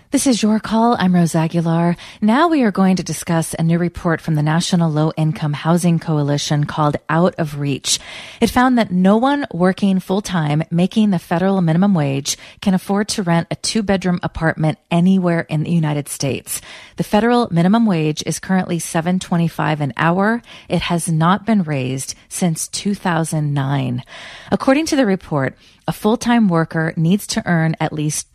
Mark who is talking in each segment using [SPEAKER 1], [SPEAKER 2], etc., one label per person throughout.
[SPEAKER 1] This is Your Call. I'm Rose Aguilar. Now we are going to discuss a new report from the National Low-Income Housing Coalition called Out of Reach. It found that no one working full-time making the federal minimum wage can afford to rent a two-bedroom apartment anywhere in the United States. The federal minimum wage is currently $7.25 an hour. It has not been raised since 2009. According to the report, a full-time worker needs to earn at least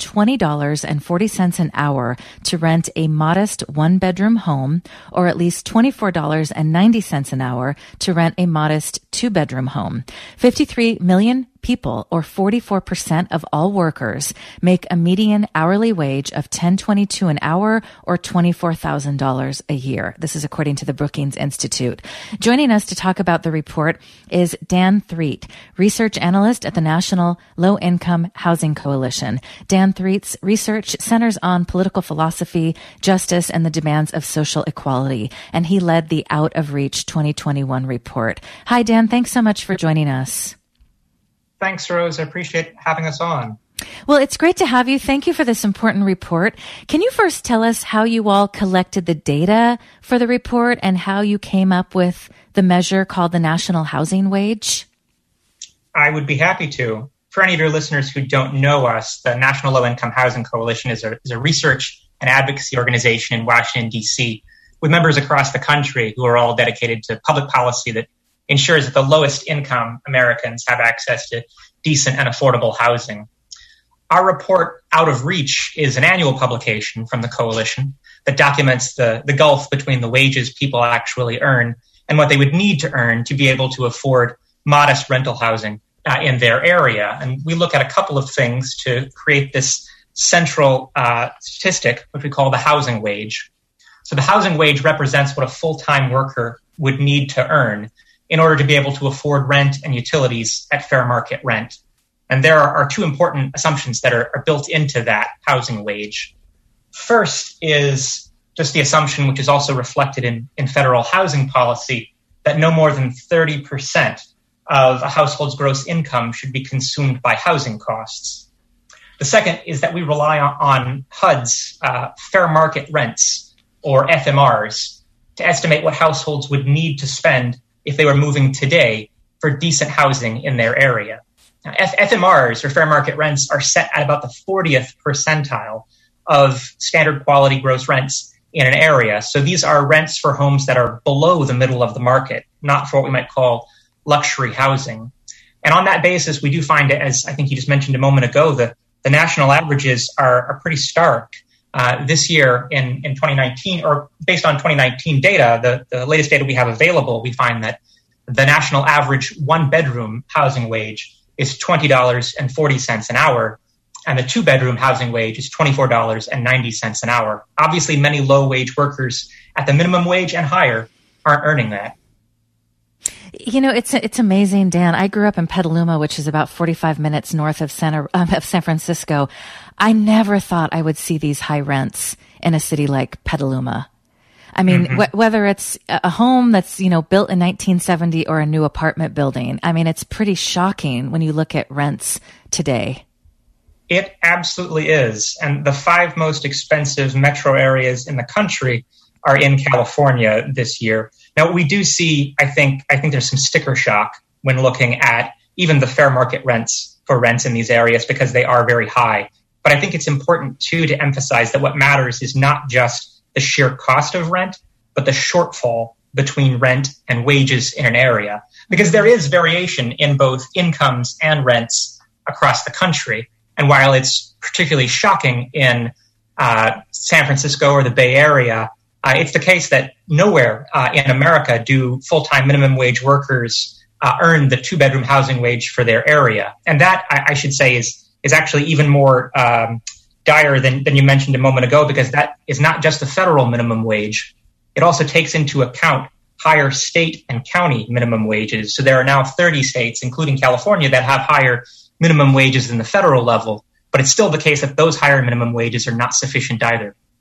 [SPEAKER 1] $20.40 an hour to rent a modest one-bedroom home, or at least $24.90 an hour to rent a modest two-bedroom home. 53 million people, or 44% of all workers, make a median hourly wage of $10.22 an hour or $24,000 a year. This is according to the Brookings Institute. Joining us to talk about the report is Dan Threet, research analyst at the National Low-Income Housing Coalition. Dan Threet's research centers on political philosophy, justice, and the demands of social equality, and he led the Out of Reach 2021 report. Hi, Dan. Thanks so much for joining us.
[SPEAKER 2] Thanks, Rose. I appreciate having us on.
[SPEAKER 1] Well, it's great to have you. Thank you for this important report. Can you first tell us how you all collected the data for the report and how you came up with the measure called the National Housing Wage?
[SPEAKER 2] I would be happy to. For any of your listeners who don't know us, the National Low-Income Housing Coalition is a research and advocacy organization in Washington, D.C., with members across the country who are all dedicated to public policy that ensures that the lowest income Americans have access to decent and affordable housing. Our report, Out of Reach, is an annual publication from the coalition that documents the gulf between the wages people actually earn and what they would need to earn to be able to afford modest rental housing in their area. And we look at a couple of things to create this central statistic, which we call the housing wage. So the housing wage represents what a full-time worker would need to earn in order to be able to afford rent and utilities at fair market rent. And there are two important assumptions that are built into that housing wage. First is just the assumption, which is also reflected in federal housing policy, that no more than 30% of a household's gross income should be consumed by housing costs. The second is that we rely on HUD's fair market rents, or FMRs, to estimate what households would need to spend if they were moving today for decent housing in their area. Now, FMRs, or fair market rents, are set at about the 40th percentile of standard quality gross rents in an area. So these are rents for homes that are below the middle of the market, not for what we might call luxury housing. And on that basis, we do find, as I think you just mentioned a moment ago, the national averages are pretty stark. This year in 2019, or based on 2019 data, the latest data we have available, we find that the national average one-bedroom housing wage is $20.40 an hour, and the two-bedroom housing wage is $24.90 an hour. Obviously, many low-wage workers at the minimum wage and higher aren't earning that.
[SPEAKER 1] You know, it's amazing, Dan. I grew up in Petaluma, which is about 45 minutes north of San Francisco. I never thought I would see these high rents in a city like Petaluma. I mean, whether it's a home that's, built in 1970 or a new apartment building, I mean, it's pretty shocking when you look at rents today.
[SPEAKER 2] It absolutely is. And the 5 most expensive metro areas in the country are in California this year. Now, we do see, I think there's some sticker shock when looking at even the fair market rents for rents in these areas because they are very high. But I think it's important, too, to emphasize that what matters is not just the sheer cost of rent, but the shortfall between rent and wages in an area. Because there is variation in both incomes and rents across the country. And while it's particularly shocking in San Francisco or the Bay Area, it's the case that nowhere in America do full-time minimum wage workers earn the two-bedroom housing wage for their area. And that, I should say, is actually even more dire than you mentioned a moment ago, because that is not just the federal minimum wage. It also takes into account higher state and county minimum wages. So there are now 30 states, including California, that have higher minimum wages than the federal level. But it's still the case that those higher minimum wages are not sufficient either.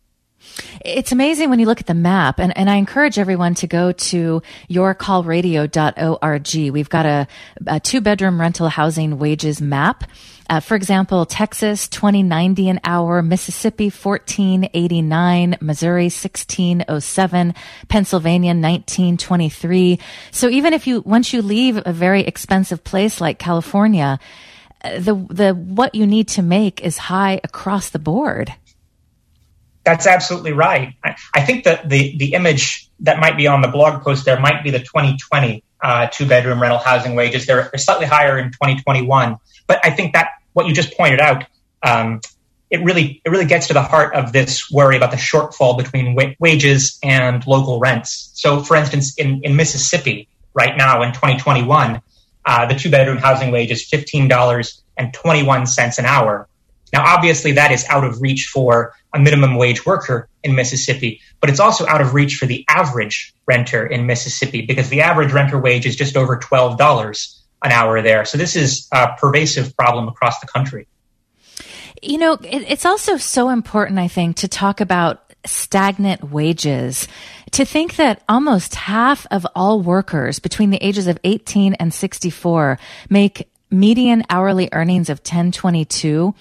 [SPEAKER 1] It's amazing when you look at the map, and I encourage everyone to go to yourcallradio.org. We've got a 2-bedroom rental housing wages map. For example, Texas, $20.90 an hour, Mississippi, $14.89, Missouri, $16.07, Pennsylvania, $19.23. So even if once you leave a very expensive place like California, the what you need to make is high across the board.
[SPEAKER 2] That's absolutely right. I think that the image that might be on the blog post there might be the 2020 2-bedroom rental housing wages. They're slightly higher in 2021. But I think that what you just pointed out, it really gets to the heart of this worry about the shortfall between wages and local rents. So, for instance, in Mississippi right now in 2021, the 2-bedroom housing wage is $15.21 an hour. Now, obviously, that is out of reach for a minimum wage worker in Mississippi, but it's also out of reach for the average renter in Mississippi because the average renter wage is just over $12 an hour there. So this is a pervasive problem across the country.
[SPEAKER 1] You know, it's also so important, I think, to talk about stagnant wages, to think that almost half of all workers between the ages of 18 and 64 make median hourly earnings of $10.22.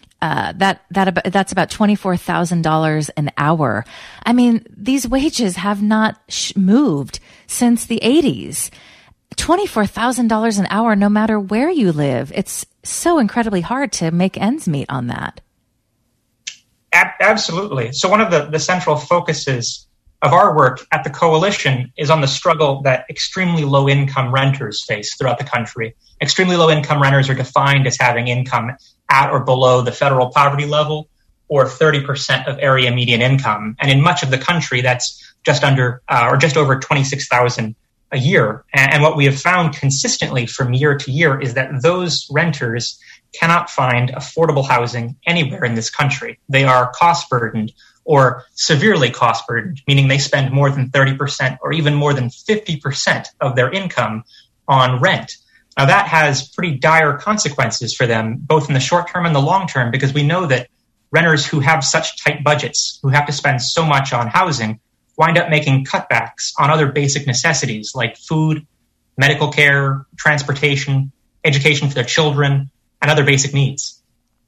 [SPEAKER 1] That's about $24,000 an hour. I mean, these wages have not moved since the 80s. $24,000 an hour, no matter where you live. It's so incredibly hard to make ends meet on that.
[SPEAKER 2] Absolutely. So one of the central focuses of our work at the Coalition is on the struggle that extremely low-income renters face throughout the country. Extremely low-income renters are defined as having income at or below the federal poverty level or 30% of area median income. And in much of the country, that's just under or just over $26,000 a year. And what we have found consistently from year to year is that those renters cannot find affordable housing anywhere in this country. They are cost burdened or severely cost burdened, meaning they spend more than 30% or even more than 50% of their income on rent. Now, that has pretty dire consequences for them, both in the short term and the long term, because we know that renters who have such tight budgets, who have to spend so much on housing, wind up making cutbacks on other basic necessities like food, medical care, transportation, education for their children, and other basic needs.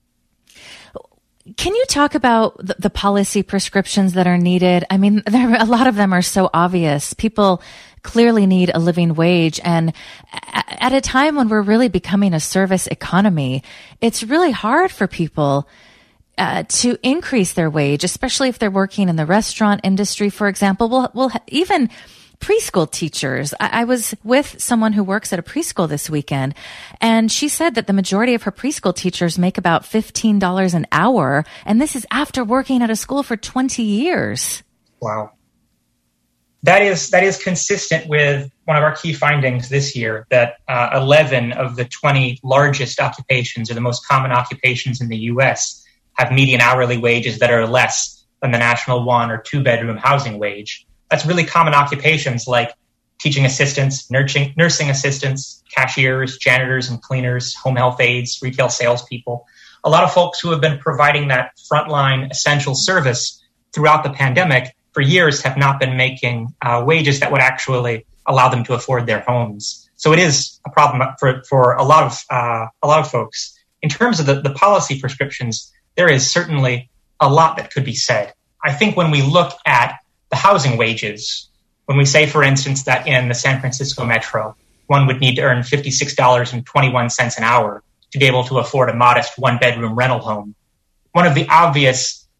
[SPEAKER 1] Can you talk about the policy prescriptions that are needed? I mean, a lot of them are so obvious. People clearly need a living wage. And at a time when we're really becoming a service economy, it's really hard for people to increase their wage, especially if they're working in the restaurant industry, for example. Well, even preschool teachers. I was with someone who works at a preschool this weekend, and she said that the majority of her preschool teachers make about $15 an hour, and this is after working at a school for 20 years.
[SPEAKER 2] Wow. That is consistent with one of our key findings this year, that 11 of the 20 largest occupations, or the most common occupations in the U.S., have median hourly wages that are less than the national 1 or 2 bedroom housing wage. That's really common occupations like teaching assistants, nursing assistants, cashiers, janitors and cleaners, home health aides, retail salespeople. A lot of folks who have been providing that frontline essential service throughout the pandemic for years have not been making wages that would actually allow them to afford their homes. So it is a problem for a lot of folks. In terms of the policy prescriptions, there is certainly a lot that could be said. I think when we look at the housing wages, when we say, for instance, that in the San Francisco metro, one would need to earn $56.21 an hour to be able to afford a modest 1-bedroom rental home, one of the obvious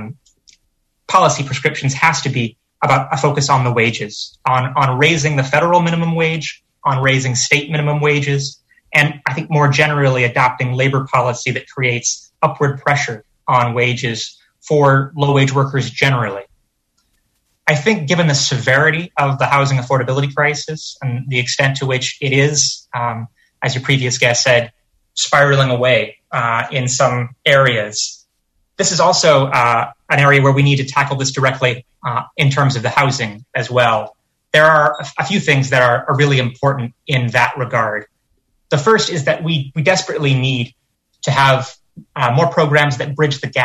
[SPEAKER 2] policy prescriptions has to be about a focus on the wages, on raising the federal minimum wage, on raising state minimum wages, and I think more generally adopting labor policy that creates upward pressure on wages for low-wage workers generally. I think given the severity of the housing affordability crisis and the extent to which it is, as your previous guest said, spiraling away in some areas, this is also an area where we need to tackle this directly in terms of the housing as well. There are a few things that are really important in that regard. The first is that we desperately need to have more programs that bridge the gap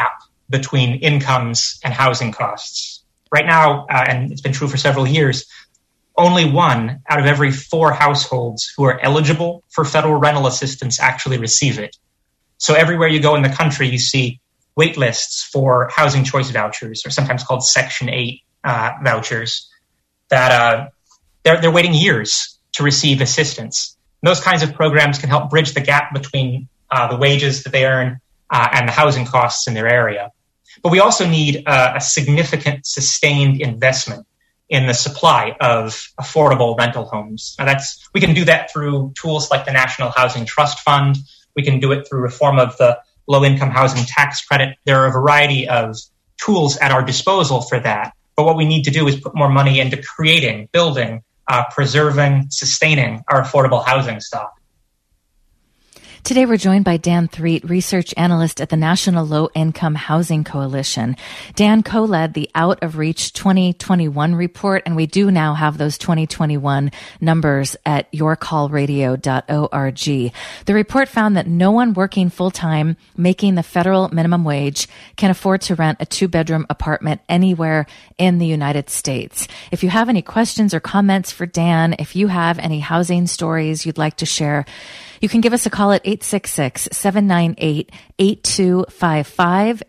[SPEAKER 2] between incomes and housing costs. Right now, and it's been true for several years, only 1 out of every 4 households who are eligible for federal rental assistance actually receive it. So everywhere you go in the country, you see wait lists for housing choice vouchers, or sometimes called Section 8 vouchers, that they're waiting years to receive assistance. And those kinds of programs can help bridge the gap between the wages that they earn and the housing costs in their area. But we also need a significant sustained investment in the supply of affordable rental homes. Now we can do that through tools like the National Housing Trust Fund. We can do it through reform of the low-income housing tax credit. There are a variety of tools at our disposal for that. But what we need to do is put more money into creating, building, preserving, sustaining our affordable housing stock.
[SPEAKER 1] Today, we're joined by Dan Threet, research analyst at the National Low Income Housing Coalition. Dan co-led the Out of Reach 2021 report, and we do now have those 2021 numbers at yourcallradio.org. The report found that no one working full-time making the federal minimum wage can afford to rent a 2-bedroom apartment anywhere in the United States. If you have any questions or comments for Dan, if you have any housing stories you'd like to share, you can give us a call at 866-798-8255,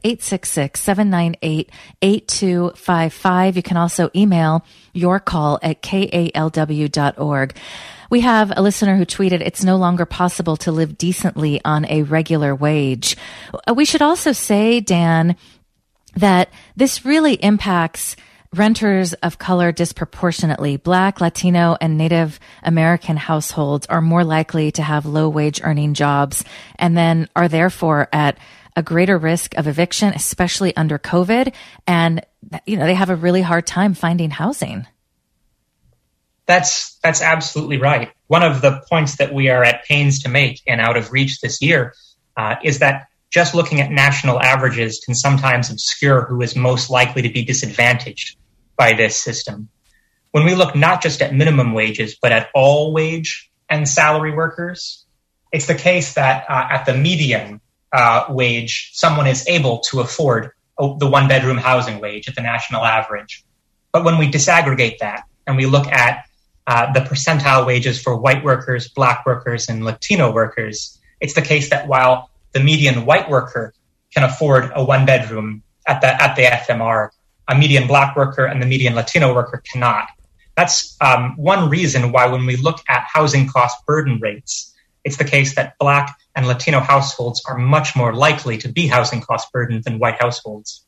[SPEAKER 1] 866-798-8255. You can also email your call at kalw.org. We have a listener who tweeted, "It's no longer possible to live decently on a regular wage." We should also say, Dan, that this really impacts renters of color disproportionately. Black, Latino, and Native American households are more likely to have low-wage earning jobs and then are therefore at a greater risk of eviction, especially under COVID. And, they have a really hard time finding housing.
[SPEAKER 2] That's absolutely right. One of the points that we are at pains to make in Out of Reach this year is that just looking at national averages can sometimes obscure who is most likely to be disadvantaged by this system. When we look not just at minimum wages, but at all wage and salary workers, it's the case that at the median wage, someone is able to afford the 1-bedroom housing wage at the national average. But when we disaggregate that and we look at the percentile wages for white workers, Black workers, and Latino workers, it's the case that while the median white worker can afford a 1-bedroom at the FMR, a median Black worker and the median Latino worker cannot. That's one reason why when we look at housing cost burden rates, it's the case that Black and Latino households are much more likely to be housing cost burdened than white households.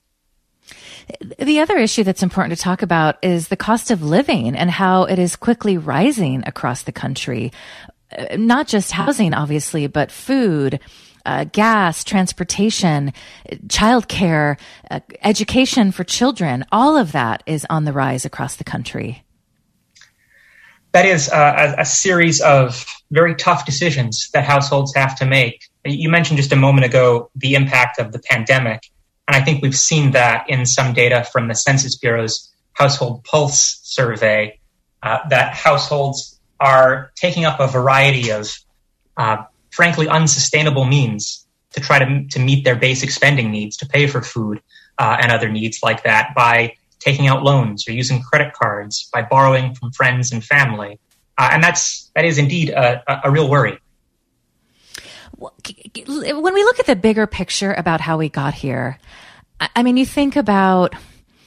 [SPEAKER 1] The other issue that's important to talk about is the cost of living and how it is quickly rising across the country. Not just housing, obviously, but food, gas, transportation, childcare, education for children. All of that is on the rise across the country.
[SPEAKER 2] That is a series of very tough decisions that households have to make. You mentioned just a moment ago the impact of the pandemic, and I think we've seen that in some data from the Census Bureau's Household Pulse survey, that households are taking up a variety of frankly unsustainable means to try to meet their basic spending needs, to pay for food and other needs like that by taking out loans or using credit cards, by borrowing from friends and family. And that is indeed a real worry.
[SPEAKER 1] When we look at the bigger picture about how we got here, I mean, you think about,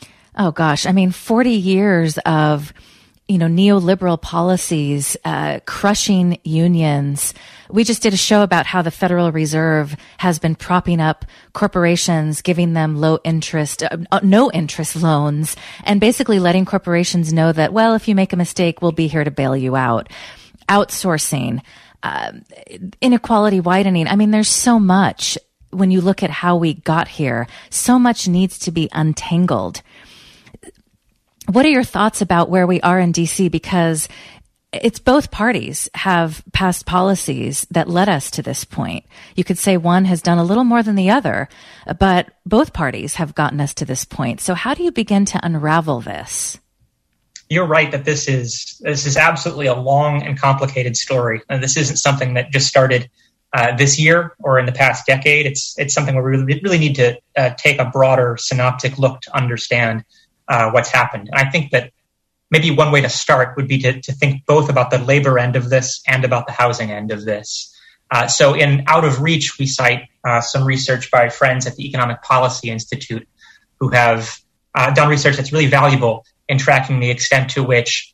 [SPEAKER 1] 40 years of neoliberal policies, crushing unions. We just did a show about how the Federal Reserve has been propping up corporations, giving them no interest loans, and basically letting corporations know that, well, if you make a mistake, we'll be here to bail you out. Outsourcing, inequality widening. I mean, there's so much when you look at how we got here. So much needs to be untangled. What are your thoughts about where we are in DC? Because it's both parties have passed policies that led us to this point. You could say one has done a little more than the other, but both parties have gotten us to this point. So how do you begin to unravel this?
[SPEAKER 2] You're right that this is absolutely a long and complicated story. And this isn't something that just started this year or in the past decade. It's something where we really need to take a broader synoptic look to understand what's happened. And I think that maybe one way to start would be to think both about the labor end of this and about the housing end of this. So in Out of Reach, we cite some research by friends at the Economic Policy Institute who have done research that's really valuable in tracking the extent to which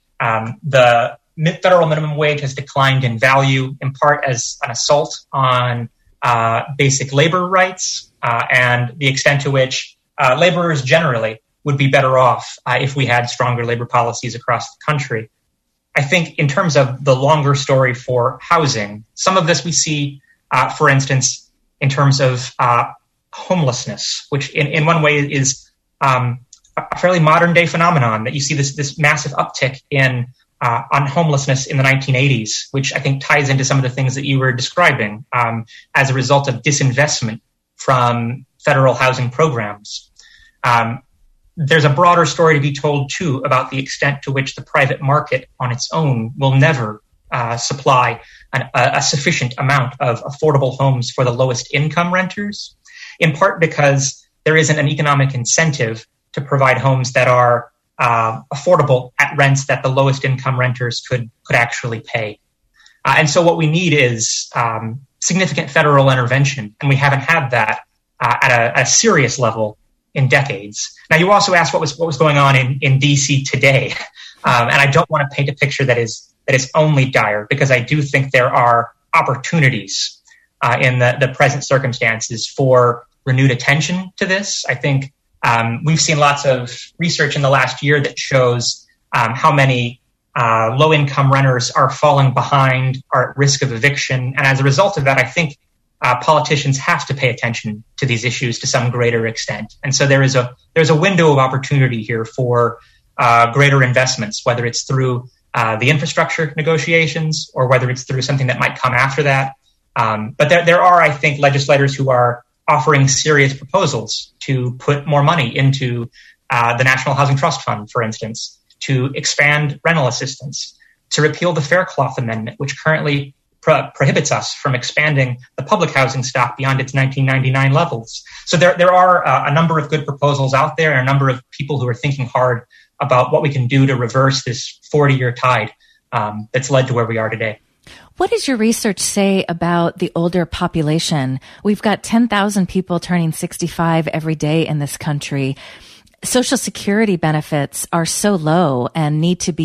[SPEAKER 2] the federal minimum wage has declined in value, in part as an assault on basic labor rights, and the extent to which laborers generally would be better off if we had stronger labor policies across the country. I think in terms of the longer story for housing, some of this we see, for instance, in terms of homelessness, which in one way is a fairly modern day phenomenon, that you see this massive uptick in on homelessness in the 1980s, which I think ties into some of the things that you were describing as a result of disinvestment from federal housing programs. There's a broader story to be told, too, about the extent to which the private market on its own will never supply a sufficient amount of affordable homes for the lowest income renters, in part because there isn't an economic incentive to provide homes that are affordable at rents that the lowest income renters could actually pay. And so what we need is significant federal intervention, and we haven't had that at a serious level in decades. Now, you also asked what was going on in DC today, and I don't want to paint a picture that is only dire, because I do think there are opportunities in the present circumstances for renewed attention to this. I think we've seen lots of research in the last year that shows how many low-income renters are falling behind, are at risk of eviction. And as a result of that, I think politicians have to pay attention to these issues to some greater extent. And so there's a window of opportunity here for greater investments, whether it's through the infrastructure negotiations or whether it's through something that might come after that. But there are, I think, legislators who are offering serious proposals to put more money into the National Housing Trust Fund, for instance, to expand rental assistance, to repeal the Faircloth Amendment, which currently prohibits us from expanding the public housing stock beyond its 1999 levels. So there are a number of good proposals out there, and a number of people who are thinking hard about what we can do to reverse this 40-year tide that's led to where we are today.
[SPEAKER 1] What does your research say about the older population? We've got 10,000 people turning 65 every day in this country. Social Security benefits are so low and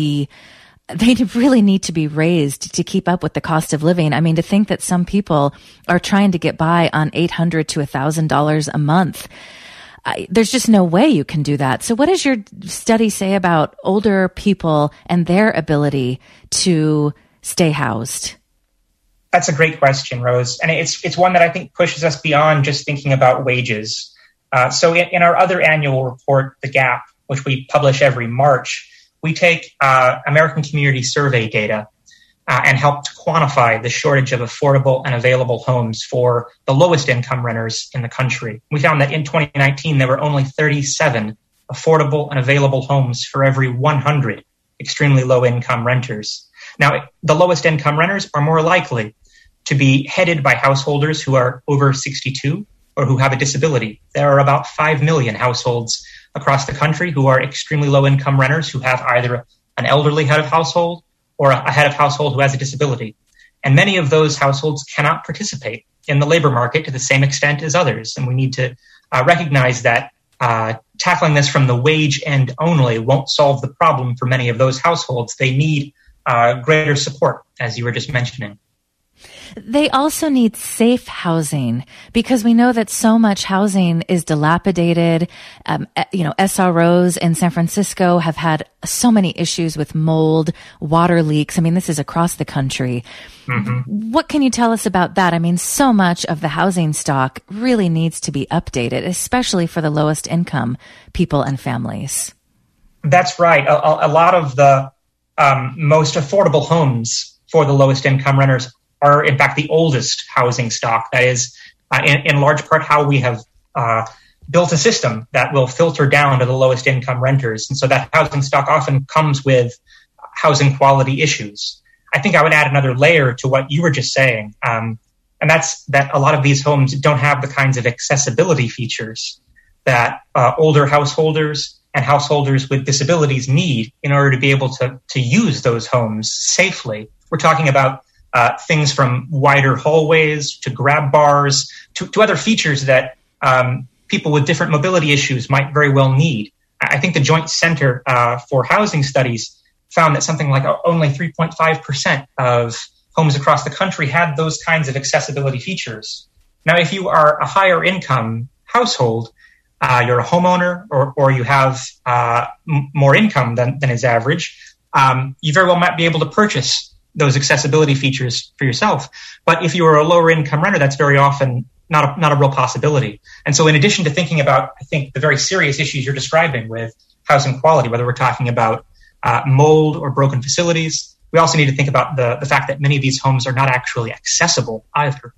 [SPEAKER 1] they really need to be raised to keep up with the cost of living. I mean, to think that some people are trying to get by on $800 to $1,000 a month. There's just no way you can do that. So what does your study say about older people and their ability to stay housed?
[SPEAKER 2] That's a great question, Rose. And it's one that I think pushes us beyond just thinking about wages. So in our other annual report, The Gap, which we publish every March, we take American Community Survey data and help to quantify the shortage of affordable and available homes for the lowest income renters in the country. We found that in 2019, there were only 37 affordable and available homes for every 100 extremely low income renters. Now, the lowest income renters are more likely to be headed by householders who are over 62 or who have a disability. There are about 5 million households across the country who are extremely low income renters who have either an elderly head of household or a head of household who has a disability. And many of those households cannot participate in the labor market to the same extent as others. And we need to recognize that tackling this from the wage end only won't solve the problem for many of those households. They need greater support, as you were just mentioning.
[SPEAKER 1] They also need safe housing, because we know that so much housing is dilapidated. SROs in San Francisco have had so many issues with mold, water leaks. I mean, this is across the country. Mm-hmm. What can you tell us about that? I mean, so much of the housing stock really needs to be updated, especially for the lowest income people and families.
[SPEAKER 2] That's right. A lot of the most affordable homes for the lowest income renters are, in fact, the oldest housing stock. That is, in large part, how we have built a system that will filter down to the lowest income renters. And so that housing stock often comes with housing quality issues. I think I would add another layer to what you were just saying. And that's that a lot of these homes don't have the kinds of accessibility features that older householders and householders with disabilities need in order to be able to use those homes safely. We're talking about things from wider hallways to grab bars to other features that people with different mobility issues might very well need. I think the Joint Center for Housing Studies found that something like only 3.5% of homes across the country had those kinds of accessibility features. Now, if you are a higher income household, you're a homeowner or you have more income than is average, you very well might be able to purchase those accessibility features for yourself. But if you are a lower income renter, that's very often not a real possibility. And so in addition to thinking about, I think, the very serious issues you're describing with housing quality, whether we're talking about mold or broken facilities, we also need to think about the fact that many of these homes are not actually accessible either.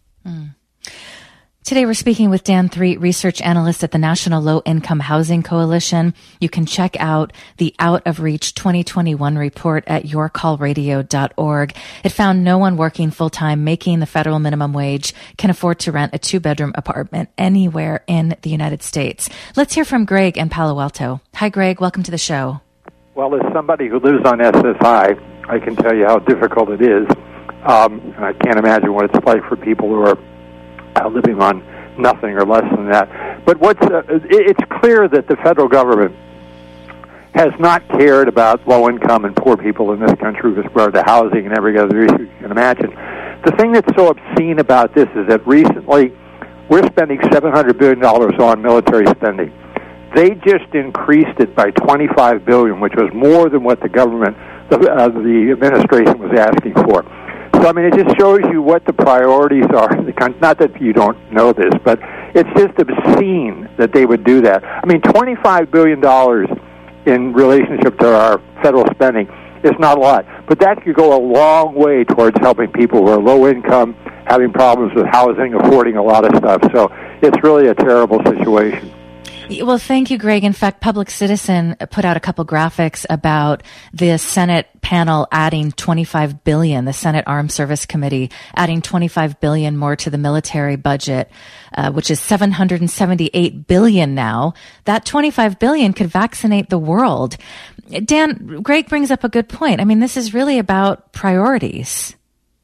[SPEAKER 1] Today, we're speaking with Dan Threet, research analyst at the National Low Income Housing Coalition. You can check out the Out of Reach 2021 report at yourcallradio.org. It found no one working full-time making the federal minimum wage can afford to rent a 2-bedroom apartment anywhere in the United States. Let's hear from Greg in Palo Alto. Hi, Greg. Welcome to the show.
[SPEAKER 3] Well, as somebody who lives on SSI, I can tell you how difficult it is. And I can't imagine what it's like for people who are living on nothing or less than that. But it's clear that the federal government has not cared about low-income and poor people in this country with regard to housing and every other issue you can imagine. The thing that's so obscene about this is that recently we're spending $700 billion on military spending. They just increased it by $25 billion, which was more than what the government, the administration was asking for. So, I mean, it just shows you what the priorities are in the country. Not that you don't know this, but it's just obscene that they would do that. I mean, $25 billion in relationship to our federal spending is not a lot, but that could go a long way towards helping people who are low income, having problems with housing, affording a lot of stuff. So it's really a terrible situation.
[SPEAKER 1] Well, thank you, Greg. In fact, Public Citizen put out a couple graphics about the Senate panel adding $25 billion, the Senate Armed Service Committee adding $25 billion more to the military budget, which is $778 billion now. That $25 billion could vaccinate the world. Dan, Greg brings up a good point. I mean, this is really about priorities.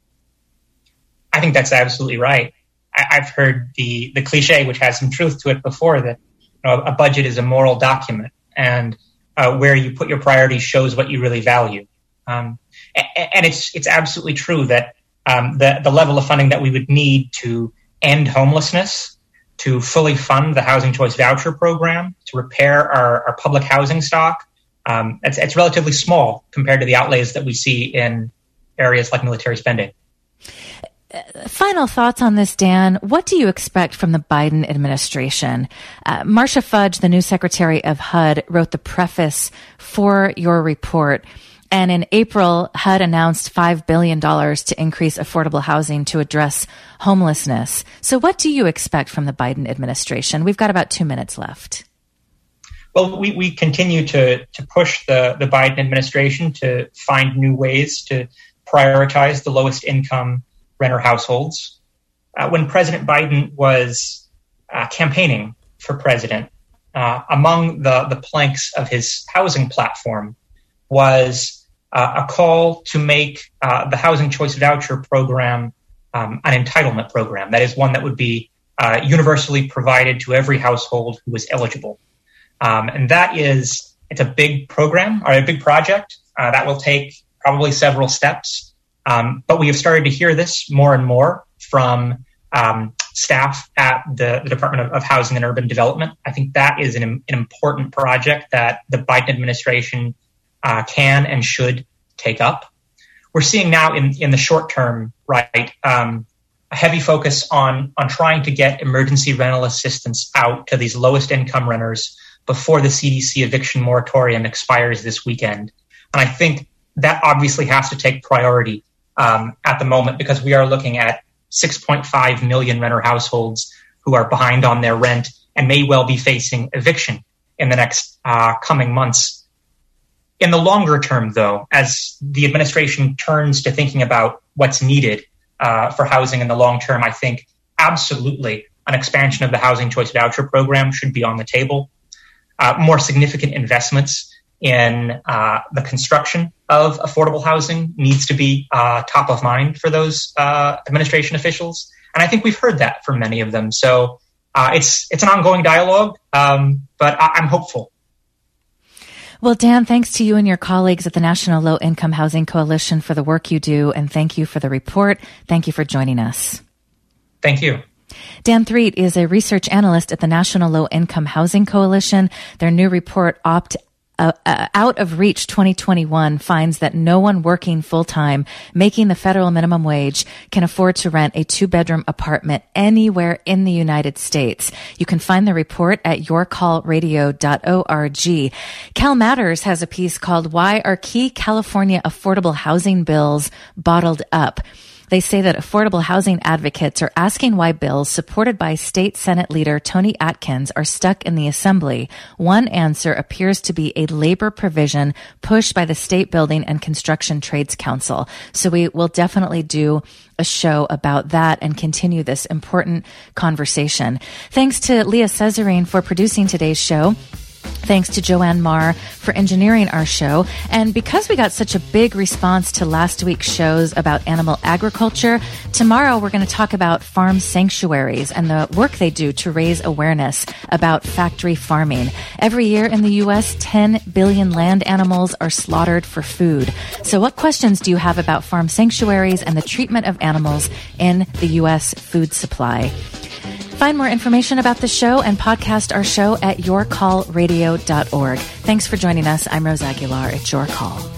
[SPEAKER 2] I think that's absolutely right. I've heard the cliche, which has some truth to it before, that a budget is a moral document, and where you put your priorities shows what you really value. And it's absolutely true that the level of funding that we would need to end homelessness, to fully fund the Housing Choice Voucher Program, to repair our public housing stock, it's relatively small compared to the outlays that we see in areas like military spending.
[SPEAKER 1] Final thoughts on this, Dan. What do you expect from the Biden administration? Marcia Fudge, the new secretary of HUD, wrote the preface for your report. And in April, HUD announced $5 billion to increase affordable housing to address homelessness. So what do you expect from the Biden administration? We've got about 2 minutes left.
[SPEAKER 2] Well, we continue to push the Biden administration to find new ways to prioritize the lowest income renter households. When President Biden was campaigning for president, among the planks of his housing platform was a call to make the Housing Choice Voucher Program an entitlement program. That is one that would be universally provided to every household who was eligible. And it's a big program or a big project that will take probably several steps. But we have started to hear this more and more from staff at the Department of Housing and Urban Development. I think that is an important project that the Biden administration can and should take up. We're seeing now in the short term, right, a heavy focus on trying to get emergency rental assistance out to these lowest income renters before the CDC eviction moratorium expires this weekend. And I think that obviously has to take priority at the moment, because we are looking at 6.5 million renter households who are behind on their rent and may well be facing eviction in the next coming months. In the longer term, though, as the administration turns to thinking about what's needed for housing in the long term, I think absolutely an expansion of the housing choice voucher program should be on the table. More significant investments in the construction of affordable housing needs to be top of mind for those administration officials. And I think we've heard that from many of them. So it's an ongoing dialogue, but I'm hopeful.
[SPEAKER 1] Well, Dan, thanks to you and your colleagues at the National Low Income Housing Coalition for the work you do, and thank you for the report. Thank you for joining us.
[SPEAKER 2] Thank you.
[SPEAKER 1] Dan Threet is a research analyst at the National Low Income Housing Coalition. Their new report, Out of Reach 2021, finds that no one working full-time making the federal minimum wage can afford to rent a 2-bedroom apartment anywhere in the United States. You can find the report at yourcallradio.org. Cal Matters has a piece called Why Are Key California Affordable Housing Bills Bottled Up? They say that affordable housing advocates are asking why bills supported by State Senate Leader Tony Atkins are stuck in the Assembly. One answer appears to be a labor provision pushed by the State Building and Construction Trades Council. So we will definitely do a show about that and continue this important conversation. Thanks to Leah Cesarine for producing today's show. Thanks to Joanne Marr for engineering our show. And because we got such a big response to last week's shows about animal agriculture, tomorrow we're going to talk about farm sanctuaries and the work they do to raise awareness about factory farming. Every year in the U.S., 10 billion land animals are slaughtered for food. So what questions do you have about farm sanctuaries and the treatment of animals in the U.S. food supply? Find more information about the show and podcast our show at yourcallradio.org. Thanks for joining us. I'm Rose Aguilar. It's Your Call.